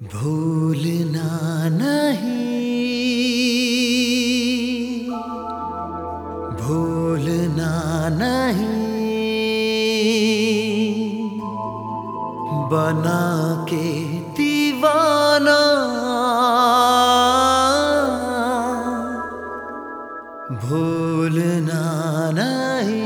भूलना नहीं, भूलना नहीं, बना के दीवाना भूलना नहीं।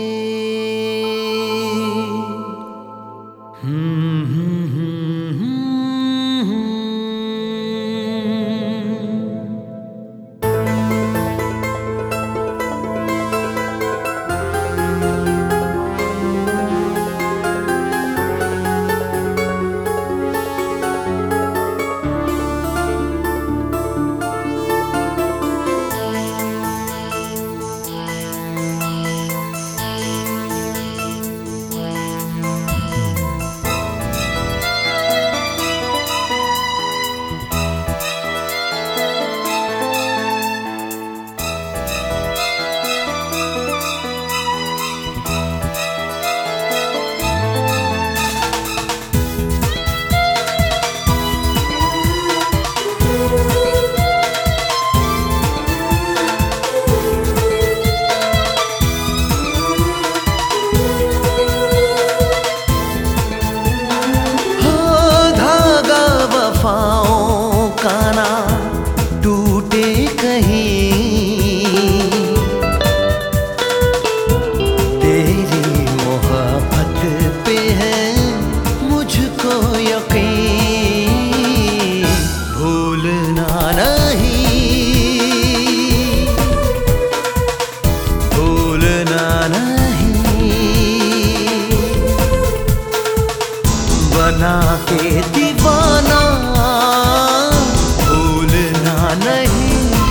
टूटे कहीं तेरी मोहब्बत पे है मुझको यकीन। भूलना नहीं, भूलना नहीं, बना के दीवाना नहीं।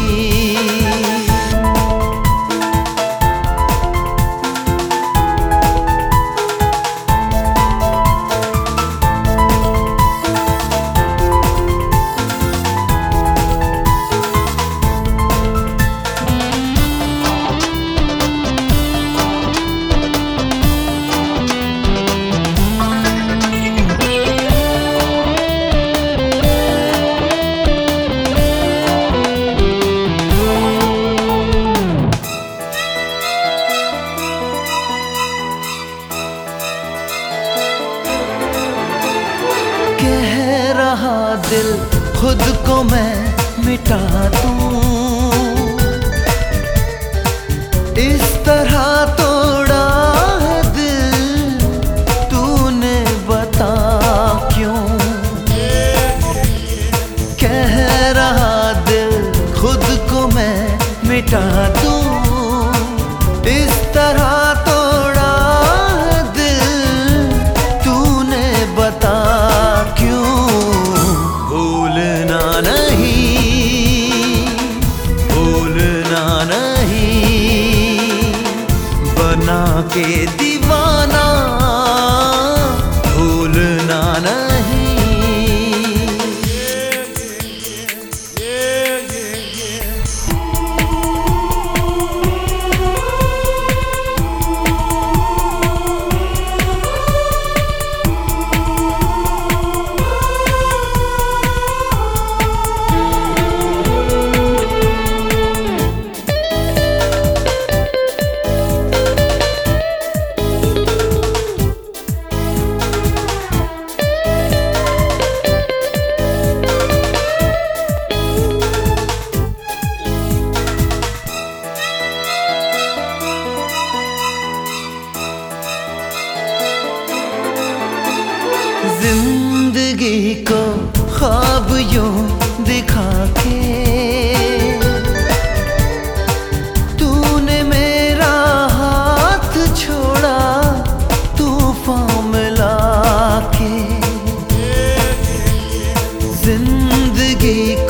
दिल खुद को मैं मिटा दूं, इस तरह तोड़ा है दिल तूने बता क्यों। कह रहा दिल खुद को मैं मिटा दूं, इस तरह तोड़ा है दिल तूने बता क्यों। भूलना नहीं, भूलना नहीं, बना के दीवाना भूलना नहीं। जिंदगी को ख्वाब यूं दिखा के तूने मेरा हाथ छोड़ा तूफान मिला के। जिंदगी